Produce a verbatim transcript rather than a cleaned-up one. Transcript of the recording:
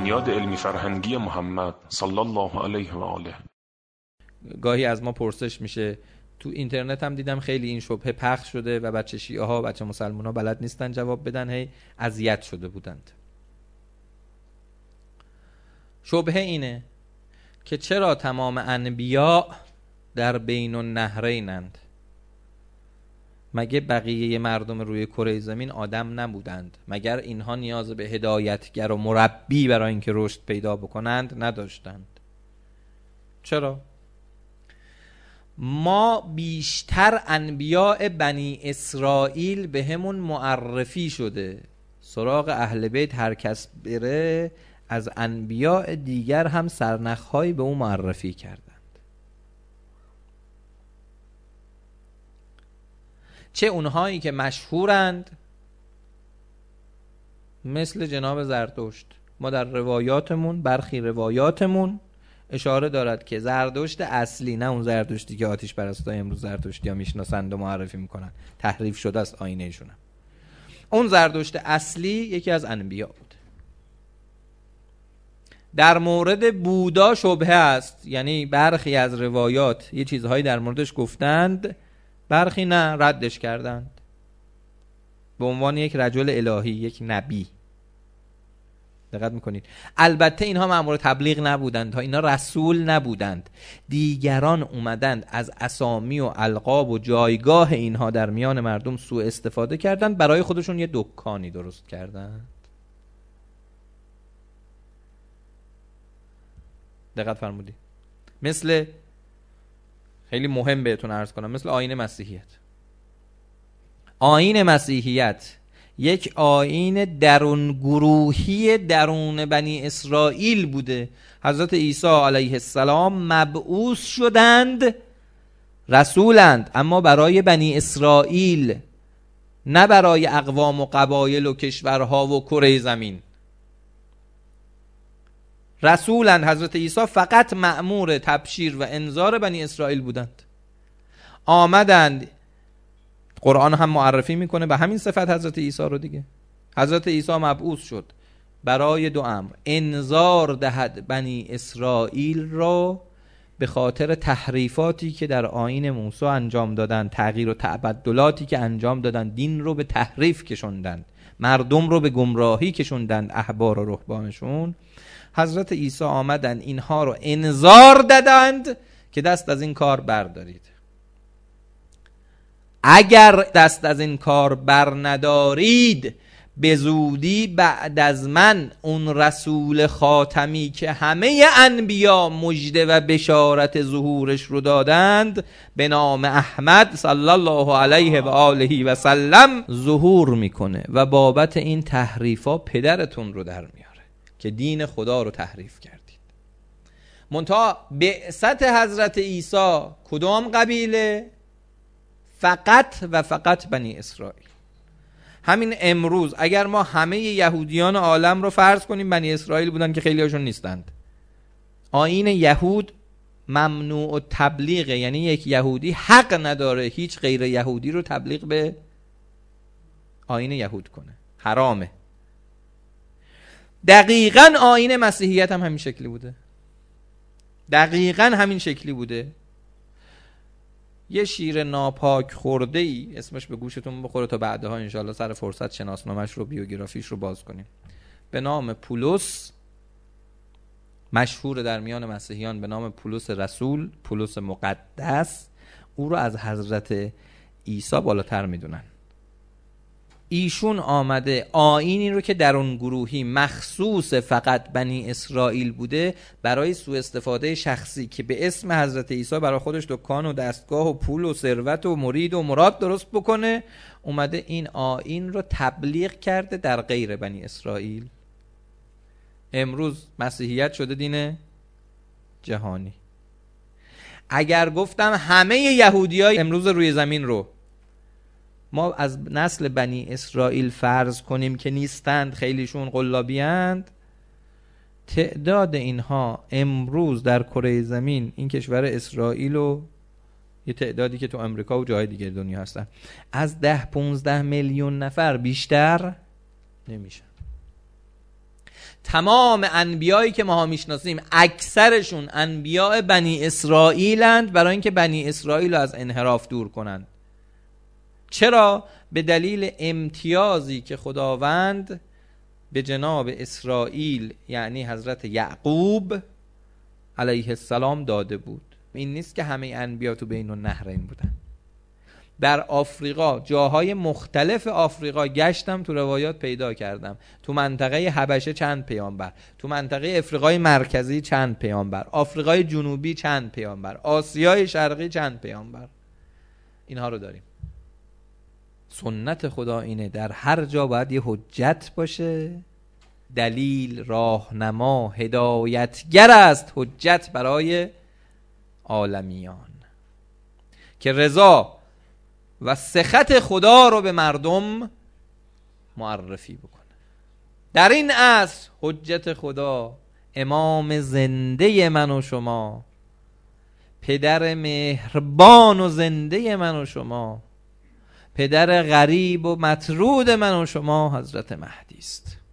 بنیاد علمی فرهنگی محمد صلی الله علیه و آله. گاهی از ما پرسش میشه، تو اینترنت هم دیدم خیلی این شبهه پخش شده و بچه شیعه ها بچه مسلمان ها بلد نیستن جواب بدن، هی اذیت شده بودند. شبهه اینه که چرا تمام انبیا در بین النهرینند؟ مگه بقیه مردم روی کره زمین آدم نبودند؟ مگر اینها نیاز به هدایتگر و مربی برای اینکه رشد پیدا بکنند نداشتند؟ چرا؟ ما بیشتر انبیاء بنی اسرائیل به همون معرفی شده، سراغ اهل بیت هر کس بره از انبیاء دیگر هم سرنخهایی به اون معرفی کردند. چه اونهایی که مشهورند مثل جناب زرتشت. ما در روایاتمون، برخی روایاتمون اشاره دارد که زرتشت اصلی، نه اون زرتشتی که آتش پرستای امروز زرتشتی ها میشناسند و معرفی میکنن، تحریف شده است آیینه شونه، اون زرتشت اصلی یکی از انبیا بود. در مورد بودا شبهه است، یعنی برخی از روایات یه چیزهایی در موردش گفتند، برخی نه، ردش کردند به عنوان یک رجل الهی، یک نبی. دقت میکنید؟ البته اینها مأمور تبلیغ نبودند ها، اینا رسول نبودند. دیگران اومدند از اسامی و القاب و جایگاه اینها در میان مردم سوء استفاده کردند، برای خودشون یه دکانی درست کردند. دقت فرمودی؟ مثل، خیلی مهم بهتون عرض کنم، مثل آیین مسیحیت. آیین مسیحیت یک آیین درون گروهی درون بنی اسرائیل بوده. حضرت عیسی علیه السلام مبعوث شدند، رسولند، اما برای بنی اسرائیل، نه برای اقوام و قبایل و کشورها و کره زمین. رسولند، حضرت عیسی فقط مأمور تبشیر و انذار بنی اسرائیل بودند. آمدند، قرآن هم معرفی میکنه به همین صفت حضرت عیسی رو دیگه. حضرت عیسی مبعوث شد برای دو امر: انذار دهد بنی اسرائیل را به خاطر تحریفاتی که در آیین موسی انجام دادند، تغییر و تبدلاتی که انجام دادند، دین رو به تحریف کشوندند، مردم رو به گمراهی کشوندند، احبار و رهبانشون. حضرت عیسی آمدند اینها رو انذار دادند که دست از این کار بردارید. اگر دست از این کار بر ندارید، به زودی بعد از من اون رسول خاتمی که همه انبیا مژده و بشارت ظهورش رو دادند، به نام احمد صلی الله علیه و آله و سلم ظهور میکنه و بابت این تحریفا پدرتون رو در میاره که دین خدا رو تحریف کردید. منتها بعثت حضرت عیسی کدام قبیله؟ فقط و فقط بنی اسرائیل. همین امروز اگر ما همه یهودیان عالم رو فرض کنیم بنی اسرائیل بودن، که خیلی هاشون نیستند، آیین یهود ممنوع و تبلیغ، یعنی یک یهودی حق نداره هیچ غیر یهودی رو تبلیغ به آیین یهود کنه، حرامه. دقیقاً آیین مسیحیت هم همین شکلی بوده، دقیقاً همین شکلی بوده. یه شیر ناپاک خورده ای اسمش به گوشتون بخوره، تا بعدها انشاءالله سر فرصت شناسنامش رو، بیوگرافیش رو باز کنیم، به نام پولس، مشهور در میان مسیحیان به نام پولس رسول، پولس مقدس. او رو از حضرت عیسی بالاتر میدونن. ایشون آمده آیینی رو که در اون گروهی مخصوص فقط بنی اسرائیل بوده، برای سوء استفاده شخصی که به اسم حضرت عیسی برای خودش دکان و دستگاه و پول و ثروت و مرید و مراد درست بکنه، اومده این آیین رو تبلیغ کرده در غیر بنی اسرائیل. امروز مسیحیت شده دین جهانی. اگر گفتم همه یهودیای امروز روی زمین رو ما از نسل بنی اسرائیل فرض کنیم که نیستند، خیلیشون قلابی اند، تعداد اینها امروز در کره زمین، این کشور اسرائیل و یه تعدادی که تو امریکا و جای دیگر دنیا هستن، از ده پونزده میلیون نفر بیشتر نمیشن. تمام انبیایی که ما ها میشناسیم اکثرشون انبیاء بنی اسرائیلند، برای اینکه بنی اسرائیل رو از انحراف دور کنند. چرا؟ به دلیل امتیازی که خداوند به جناب اسرائیل یعنی حضرت یعقوب علیه السلام داده بود. این نیست که همه انبیا تو بین النهرین بودن. در آفریقا، جاهای مختلف آفریقا گشتم، تو روایات پیدا کردم تو منطقه حبشه چند پیامبر، تو منطقه افریقای مرکزی چند پیامبر، آفریقای جنوبی چند پیامبر، آسیای شرقی چند پیامبر. اینها رو داریم. سنت خدا اینه در هر جا باید یه حجت باشه، دلیل، راهنما، هدایتگر است، حجت برای عالمیان که رضا و سخط خدا رو به مردم معرفی بکنه. در این عصر حجت خدا، امام زنده من و شما، پدر مهربان و زنده من و شما، پدر غریب و مطرود من و شما، حضرت مهدی است.